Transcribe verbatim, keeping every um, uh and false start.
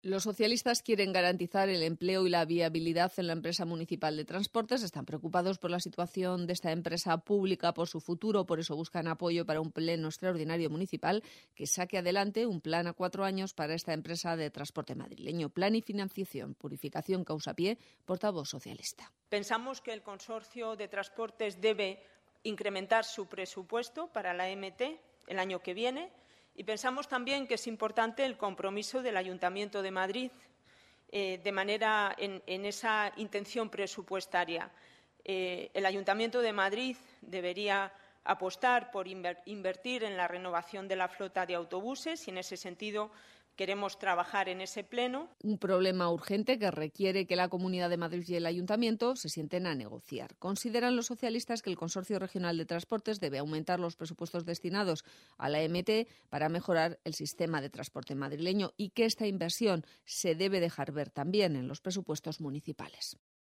Los socialistas quieren garantizar el empleo y la viabilidad en la empresa municipal de transportes. Están preocupados por la situación de esta empresa pública, por su futuro. Por eso buscan apoyo para un pleno extraordinario municipal que saque adelante un plan a cuatro años para esta empresa de transporte madrileño. Plan y financiación. Purificación Causapié, portavoz socialista. Pensamos que el Consorcio de Transportes debe incrementar su presupuesto para la M T el año que viene. Y pensamos también que es importante el compromiso del Ayuntamiento de Madrid eh, de manera en, en esa intención presupuestaria. Eh, el Ayuntamiento de Madrid debería apostar por inver, invertir en la renovación de la flota de autobuses y, en ese sentido, queremos trabajar en ese pleno. Un problema urgente que requiere que la Comunidad de Madrid y el Ayuntamiento se sienten a negociar. Consideran los socialistas que el Consorcio Regional de Transportes debe aumentar los presupuestos destinados a la M T para mejorar el sistema de transporte madrileño y que esta inversión se debe dejar ver también en los presupuestos municipales.